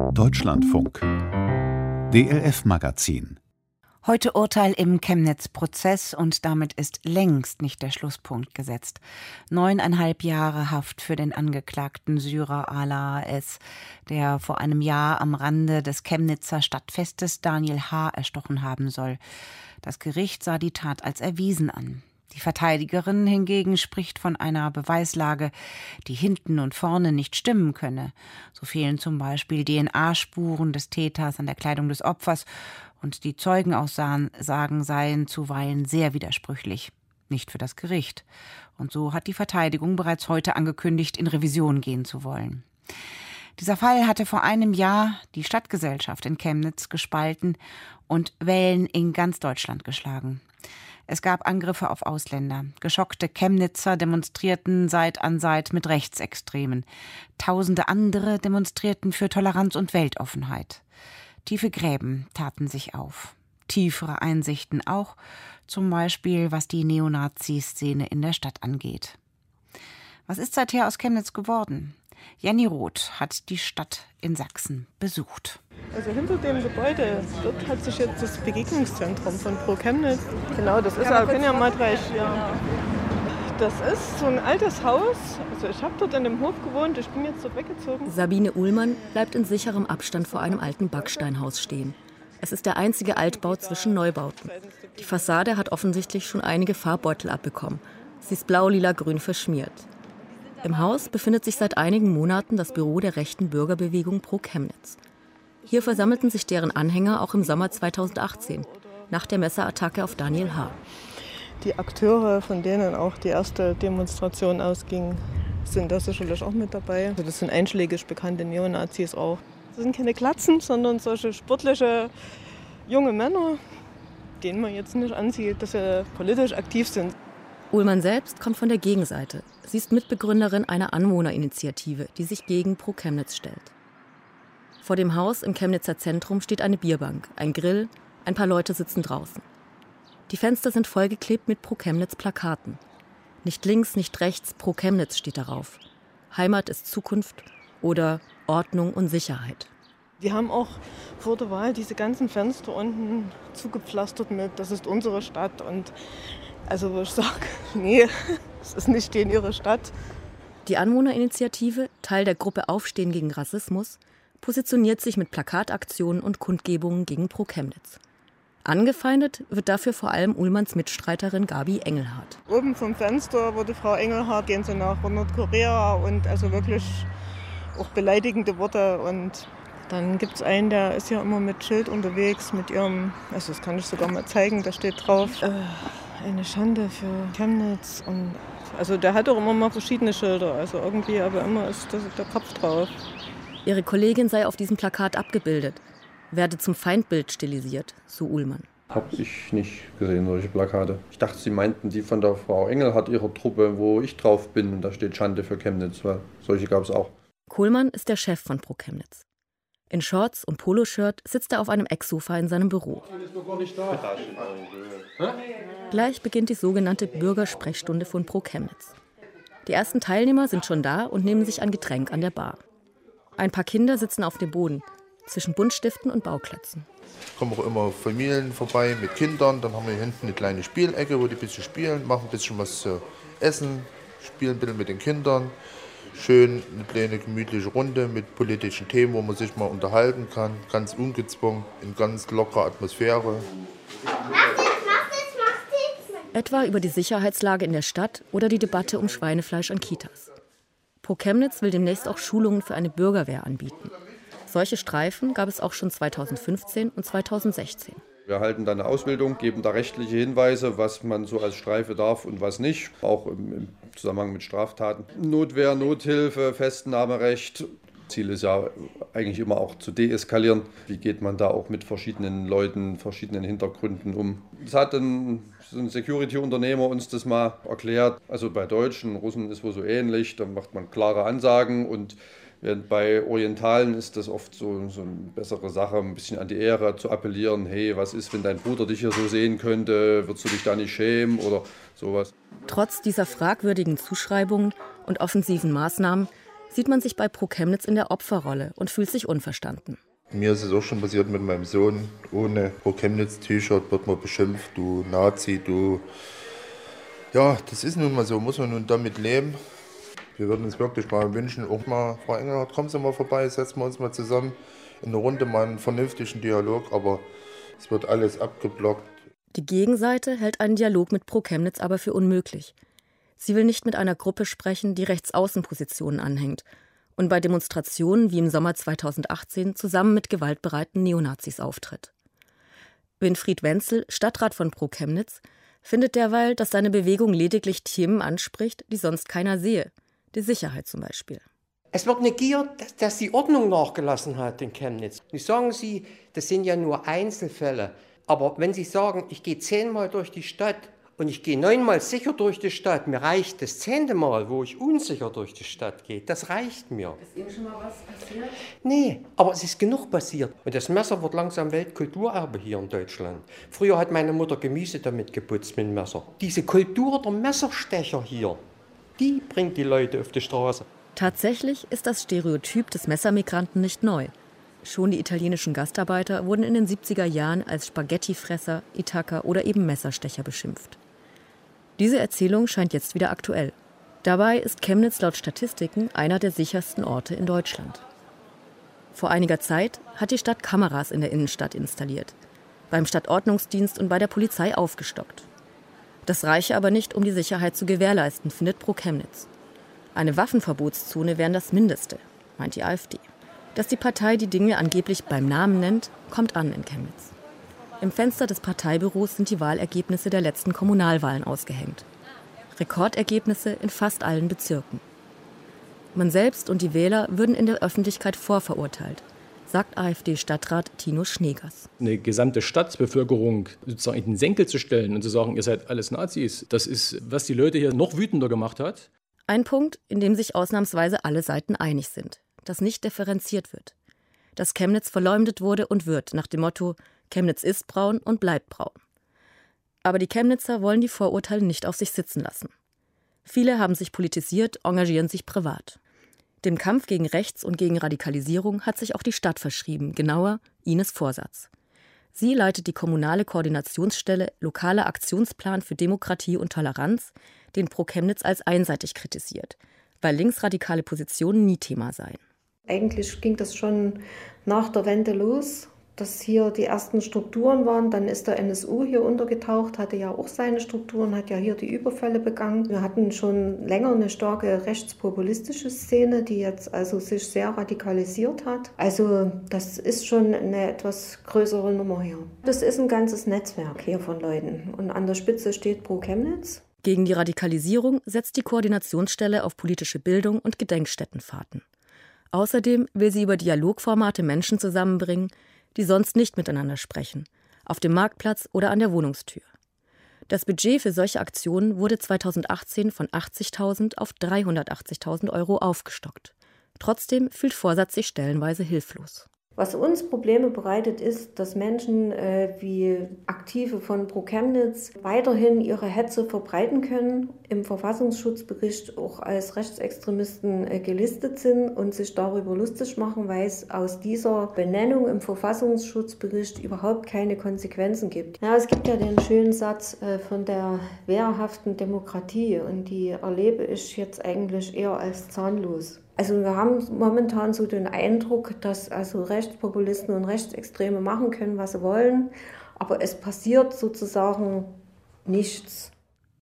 Deutschlandfunk DLF-Magazin. Heute Urteil im Chemnitz-Prozess und damit ist längst nicht der Schlusspunkt gesetzt. 9,5 Jahre Haft für den Angeklagten Syrer Ala S., der vor einem Jahr am Rande des Chemnitzer Stadtfestes Daniel H. erstochen haben soll. Das Gericht sah die Tat als erwiesen an. Die Verteidigerin hingegen spricht von einer Beweislage, die hinten und vorne nicht stimmen könne. So fehlen zum Beispiel DNA-Spuren des Täters an der Kleidung des Opfers und die Zeugenaussagen seien zuweilen sehr widersprüchlich. Nicht für das Gericht. Und so hat die Verteidigung bereits heute angekündigt, in Revision gehen zu wollen. Dieser Fall hatte vor einem Jahr die Stadtgesellschaft in Chemnitz gespalten und Wellen in ganz Deutschland geschlagen. Es gab Angriffe auf Ausländer. Geschockte Chemnitzer demonstrierten Seit an Seit mit Rechtsextremen. Tausende andere demonstrierten für Toleranz und Weltoffenheit. Tiefe Gräben taten sich auf. Tiefere Einsichten auch, zum Beispiel was die Neonazi-Szene in der Stadt angeht. Was ist seither aus Chemnitz geworden? Jenny Roth hat die Stadt in Sachsen besucht. Also hinter dem Gebäude, dort hat sich jetzt das Begegnungszentrum von Pro Chemnitz. Genau, das ist Alpina-Madreich. Ja. Das ist so ein altes Haus. Also ich habe dort in dem Hof gewohnt, ich bin jetzt dort weggezogen. Sabine Uhlmann bleibt in sicherem Abstand vor einem alten Backsteinhaus stehen. Es ist der einzige Altbau zwischen Neubauten. Die Fassade hat offensichtlich schon einige Farbbeutel abbekommen. Sie ist blau-lila-grün verschmiert. Im Haus befindet sich seit einigen Monaten das Büro der rechten Bürgerbewegung Pro Chemnitz. Hier versammelten sich deren Anhänger auch im Sommer 2018, nach der Messerattacke auf Daniel H. Die Akteure, von denen auch die erste Demonstration ausging, sind da sicherlich auch mit dabei. Das sind einschlägig bekannte Neonazis auch. Das sind keine Glatzen, sondern solche sportliche junge Männer, denen man jetzt nicht ansieht, dass sie politisch aktiv sind. Uhlmann selbst kommt von der Gegenseite. Sie ist Mitbegründerin einer Anwohnerinitiative, die sich gegen Pro Chemnitz stellt. Vor dem Haus im Chemnitzer Zentrum steht eine Bierbank, ein Grill, ein paar Leute sitzen draußen. Die Fenster sind vollgeklebt mit Pro Chemnitz Plakaten. Nicht links, nicht rechts, Pro Chemnitz steht darauf. Heimat ist Zukunft oder Ordnung und Sicherheit. Die haben auch vor der Wahl diese ganzen Fenster unten zugepflastert mit, das ist unsere Stadt. Und also wo ich sage, nee, es ist nicht in ihre Stadt. Die Anwohnerinitiative, Teil der Gruppe Aufstehen gegen Rassismus, positioniert sich mit Plakataktionen und Kundgebungen gegen Pro Chemnitz. Angefeindet wird dafür vor allem Uhlmanns Mitstreiterin Gabi Engelhardt. Oben vom Fenster wurde Frau Engelhardt, gehen sie nach Nordkorea und also wirklich auch beleidigende Worte. Und dann gibt es einen, der ist ja immer mit Schild unterwegs, mit ihrem, also das kann ich sogar mal zeigen, da steht drauf, eine Schande für Chemnitz. Und also der hat auch immer mal verschiedene Schilder, also irgendwie, aber immer ist der Kopf drauf. Ihre Kollegin sei auf diesem Plakat abgebildet, werde zum Feindbild stilisiert, so Uhlmann. Habe ich nicht gesehen, solche Plakate. Ich dachte, Sie meinten die von der Frau Engelhardt, ihrer Truppe, wo ich drauf bin. Und da steht Schande für Chemnitz, weil solche gab es auch. Kohlmann ist der Chef von Pro Chemnitz. In Shorts und Poloshirt sitzt er auf einem Ecksofa in seinem Büro. Gleich beginnt die sogenannte Bürgersprechstunde von Pro Chemnitz. Die ersten Teilnehmer sind schon da und nehmen sich ein Getränk an der Bar. Ein paar Kinder sitzen auf dem Boden, zwischen Buntstiften und Bauklötzen. Kommen auch immer Familien vorbei mit Kindern. Dann haben wir hier hinten eine kleine Spielecke, wo die ein bisschen spielen, machen ein bisschen was zu essen, spielen ein bisschen mit den Kindern. Schön eine kleine gemütliche Runde mit politischen Themen, wo man sich mal unterhalten kann. Ganz ungezwungen, in ganz lockerer Atmosphäre. Etwa über die Sicherheitslage in der Stadt oder die Debatte um Schweinefleisch an Kitas. Pro Chemnitz will demnächst auch Schulungen für eine Bürgerwehr anbieten. Solche Streifen gab es auch schon 2015 und 2016. Wir halten da eine Ausbildung, geben da rechtliche Hinweise, was man so als Streife darf und was nicht, auch im Zusammenhang mit Straftaten. Notwehr, Nothilfe, Festnahmerecht. Ziel ist ja eigentlich immer auch zu deeskalieren. Wie geht man da auch mit verschiedenen Leuten, verschiedenen Hintergründen um? Das hat so ein Security-Unternehmer uns das mal erklärt. Also bei Deutschen, Russen ist wohl so ähnlich, da macht man klare Ansagen und während bei Orientalen ist das oft so eine bessere Sache, ein bisschen an die Ehre zu appellieren. Hey, was ist, wenn dein Bruder dich hier so sehen könnte? Würdest du dich da nicht schämen oder sowas? Trotz dieser fragwürdigen Zuschreibungen und offensiven Maßnahmen sieht man sich bei Pro Chemnitz in der Opferrolle und fühlt sich unverstanden. Mir ist es auch schon passiert mit meinem Sohn. Ohne Pro Chemnitz-T-Shirt wird man beschimpft, du Nazi, du... Ja, das ist nun mal so, muss man nun damit leben. Wir würden uns wirklich mal wünschen, auch mal, Frau Engelhardt, kommen Sie mal vorbei, setzen wir uns mal zusammen in eine Runde, mal einen vernünftigen Dialog, aber es wird alles abgeblockt. Die Gegenseite hält einen Dialog mit Pro Chemnitz aber für unmöglich. Sie will nicht mit einer Gruppe sprechen, die Rechtsaußenpositionen anhängt und bei Demonstrationen wie im Sommer 2018 zusammen mit gewaltbereiten Neonazis auftritt. Winfried Wenzel, Stadtrat von Pro Chemnitz, findet derweil, dass seine Bewegung lediglich Themen anspricht, die sonst keiner sehe. Die Sicherheit zum Beispiel. Es wird negiert, dass die Ordnung nachgelassen hat in Chemnitz. Nun sagen Sie, das sind ja nur Einzelfälle. Aber wenn Sie sagen, ich gehe 10-mal durch die Stadt und ich gehe 9-mal sicher durch die Stadt, mir reicht das 10. Mal, wo ich unsicher durch die Stadt gehe, das reicht mir. Ist Ihnen schon mal was passiert? Nee, aber es ist genug passiert. Und das Messer wird langsam Weltkulturerbe hier in Deutschland. Früher hat meine Mutter Gemüse damit geputzt mit dem Messer. Diese Kultur der Messerstecher hier, die bringt die Leute auf die Straße. Tatsächlich ist das Stereotyp des Messermigranten nicht neu. Schon die italienischen Gastarbeiter wurden in den 70er Jahren als Spaghettifresser, Ithaka oder eben Messerstecher beschimpft. Diese Erzählung scheint jetzt wieder aktuell. Dabei ist Chemnitz laut Statistiken einer der sichersten Orte in Deutschland. Vor einiger Zeit hat die Stadt Kameras in der Innenstadt installiert, beim Stadtordnungsdienst und bei der Polizei aufgestockt. Das reiche aber nicht, um die Sicherheit zu gewährleisten, findet Pro Chemnitz. Eine Waffenverbotszone wären das Mindeste, meint die AfD. Dass die Partei die Dinge angeblich beim Namen nennt, kommt an in Chemnitz. Im Fenster des Parteibüros sind die Wahlergebnisse der letzten Kommunalwahlen ausgehängt. Rekordergebnisse in fast allen Bezirken. Man selbst und die Wähler würden in der Öffentlichkeit vorverurteilt, sagt AfD-Stadtrat Tino Schneegers. Eine gesamte Stadtbevölkerung sozusagen in den Senkel zu stellen und zu sagen, ihr seid alles Nazis, das ist, was die Leute hier noch wütender gemacht hat. Ein Punkt, in dem sich ausnahmsweise alle Seiten einig sind, dass nicht differenziert wird. Dass Chemnitz verleumdet wurde und wird, nach dem Motto, Chemnitz ist braun und bleibt braun. Aber die Chemnitzer wollen die Vorurteile nicht auf sich sitzen lassen. Viele haben sich politisiert, engagieren sich privat. Dem Kampf gegen Rechts und gegen Radikalisierung hat sich auch die Stadt verschrieben, genauer Ines Vorsatz. Sie leitet die kommunale Koordinationsstelle Lokaler Aktionsplan für Demokratie und Toleranz, den Pro Chemnitz als einseitig kritisiert, weil linksradikale Positionen nie Thema seien. Eigentlich ging das schon nach der Wende los, dass hier die ersten Strukturen waren. Dann ist der NSU hier untergetaucht, hatte ja auch seine Strukturen, hat ja hier die Überfälle begangen. Wir hatten schon länger eine starke rechtspopulistische Szene, die jetzt also sich sehr radikalisiert hat. Also das ist schon eine etwas größere Nummer hier. Das ist ein ganzes Netzwerk hier von Leuten. Und an der Spitze steht Pro Chemnitz. Gegen die Radikalisierung setzt die Koordinationsstelle auf politische Bildung und Gedenkstättenfahrten. Außerdem will sie über Dialogformate Menschen zusammenbringen, die sonst nicht miteinander sprechen, auf dem Marktplatz oder an der Wohnungstür. Das Budget für solche Aktionen wurde 2018 von 80.000 auf 380.000 € aufgestockt. Trotzdem fühlt Vorsatz sich stellenweise hilflos. Was uns Probleme bereitet, ist, dass Menschen wie Aktive von Pro Chemnitz weiterhin ihre Hetze verbreiten können, im Verfassungsschutzbericht auch als Rechtsextremisten gelistet sind und sich darüber lustig machen, weil es aus dieser Benennung im Verfassungsschutzbericht überhaupt keine Konsequenzen gibt. Ja, es gibt ja den schönen Satz von der wehrhaften Demokratie und die erlebe ich jetzt eigentlich eher als zahnlos. Also wir haben momentan so den Eindruck, dass also Rechtspopulisten und Rechtsextreme machen können, was sie wollen, aber es passiert sozusagen nichts.